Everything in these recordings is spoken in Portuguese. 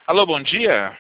Alô, bom dia.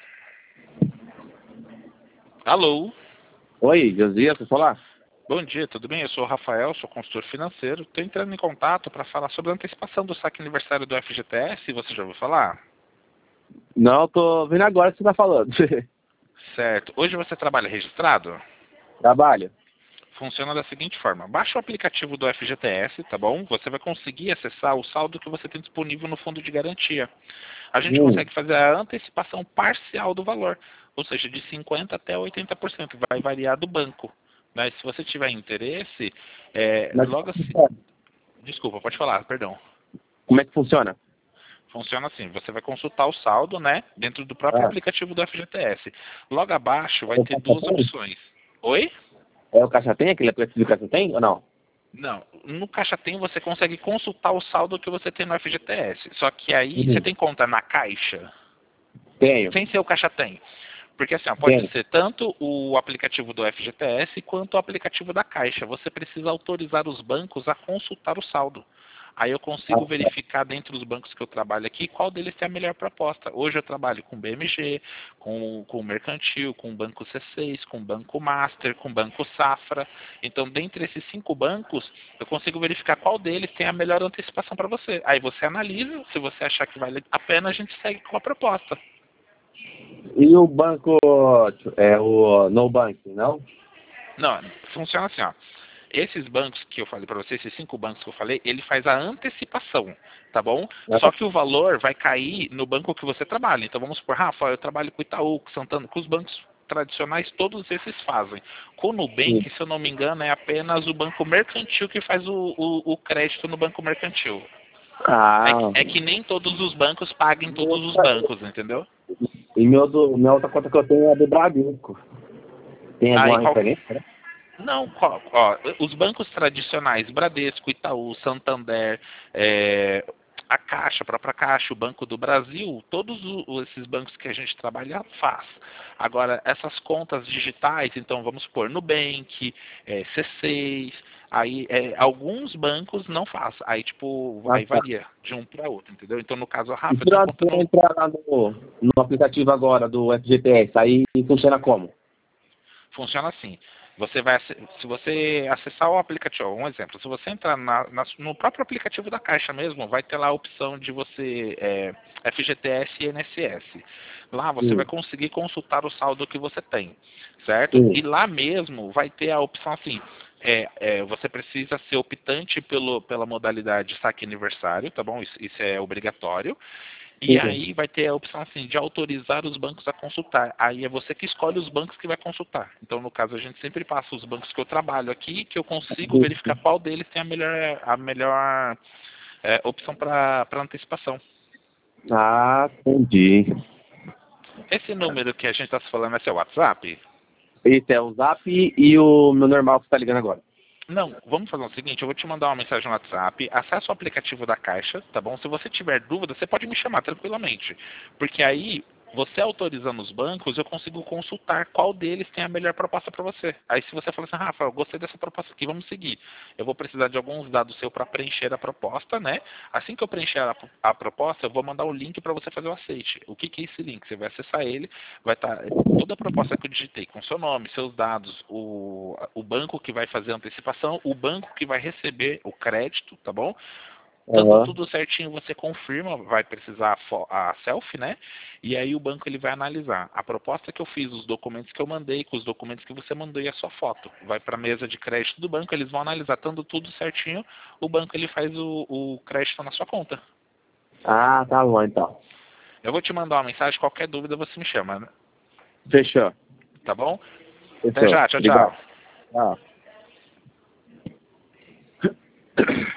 Alô. Oi, Josias, você falar? Bom dia, tudo bem? Eu sou o Rafael, sou consultor financeiro. Estou entrando em contato para falar sobre a antecipação do saque aniversário do FGTS. Você já ouviu falar? Não, tô vendo agora o que você tá falando. Certo. Hoje você trabalha registrado? Trabalho. Funciona da seguinte forma. Baixa o aplicativo do FGTS, tá bom? Você vai conseguir acessar o saldo que você tem disponível no fundo de garantia. A gente consegue fazer a antecipação parcial do valor, ou seja, de 50% até 80%. Vai variar do banco. Mas se você tiver interesse, Mas logo assim... Desculpa, pode falar, perdão. como é que funciona? Funciona assim, você vai consultar o saldo, né, dentro do próprio Ah, aplicativo do FGTS. Logo abaixo vai é o ter Caixa duas Tem? opções. Oi? É o Caixa Tem? Aquele aplicativo do Caixa Tem ou não? Não, no Caixa Tem você consegue consultar o saldo que você tem no FGTS. Só que aí você Uhum. tem conta na Caixa, Tenho, sem ser o Caixa Tem. Porque assim, ó, pode tenho. ser tanto o aplicativo do FGTS quanto o aplicativo da Caixa. Você precisa autorizar os bancos a consultar o saldo. Aí eu Ah, consigo verificar dentro dos bancos que eu trabalho aqui qual deles tem a melhor proposta. Hoje eu trabalho com BMG, com o Mercantil, com o Banco C6, com o Banco Master, com o Banco Safra. Então, dentre esses 5 bancos, eu consigo verificar qual deles tem a melhor antecipação para você. Aí você analisa, se você achar que vale a pena, a gente segue com a proposta. e o banco, é o No Bank, não? Não, funciona assim, ó. Esses bancos que eu falei para você, esses 5 bancos que eu falei, ele faz a antecipação, tá bom? Só Ah, que o valor vai cair no banco que você trabalha. Então vamos supor, Rafa, eu trabalho com Itaú, com Santander, com os bancos tradicionais, todos esses fazem. Com o Nubank, sim. se eu não me engano, é apenas o banco mercantil que faz o crédito no banco mercantil. Ah, É que nem todos os bancos paguem todos os bancos, entendeu? e minha outra conta que eu tenho é a do Bradesco. Tem Aí alguma qual, referência? não, ó, os bancos tradicionais, Bradesco, Itaú, Santander, a Caixa, a própria Caixa, o Banco do Brasil, todos esses bancos que a gente trabalha faz. Agora, essas contas digitais, então vamos supor, Nubank, C6, aí alguns bancos não faz. Aí tipo, Ah, aí tá. varia de um para outro, entendeu? Então no caso, E Rafa, eu tenho pra conta no entrar lá no aplicativo agora do FGTS, aí funciona como? Funciona assim. Você vai, se você acessar o aplicativo, um exemplo, se você entrar no próprio aplicativo da Caixa mesmo, vai ter lá a opção de você FGTS e INSS. Lá você vai Sim, conseguir consultar o saldo que você tem, certo? sim. E lá mesmo vai ter a opção assim, você precisa ser optante pela modalidade saque aniversário, tá bom? Isso é obrigatório. E Sim. aí vai ter a opção assim de autorizar os bancos a consultar. Aí é você que escolhe os bancos que vai consultar. Então, no caso, a gente sempre passa os bancos que eu trabalho aqui, que eu consigo verificar qual deles tem a melhor opção para antecipação. Ah, entendi. Esse número que a gente está se falando é seu WhatsApp? Esse é o Zap e o meu normal que você tá ligando agora. Não, vamos fazer o seguinte, eu vou te mandar uma mensagem no WhatsApp, acessa o aplicativo da Caixa, tá bom? Se você tiver dúvida, você pode me chamar tranquilamente, porque aí, você autorizando os bancos, eu consigo consultar qual deles tem a melhor proposta para você. Aí se você falar assim, Rafa, eu gostei dessa proposta aqui, vamos seguir. Eu vou precisar de alguns dados seus para preencher a proposta, né? Assim que eu preencher a proposta, eu vou mandar o link para você fazer o aceite. O que é esse link? Você vai acessar ele, vai estar toda a proposta que eu digitei, com seu nome, seus dados, o banco que vai fazer a antecipação, o banco que vai receber o crédito, tá bom? Estando Aham. tudo certinho, você confirma, vai precisar a selfie, né? E aí o banco ele vai analisar a proposta que eu fiz, os documentos que eu mandei, com os documentos que você mandou e a sua foto. Vai para a mesa de crédito do banco, eles vão analisar, estando tudo certinho, o banco ele faz o crédito na sua conta. Ah, tá bom então. Eu vou te mandar uma mensagem, qualquer dúvida você me chama, né? Fechou. Tá bom? Até Fechou. já, tchau, Obrigado. tchau. Tchau.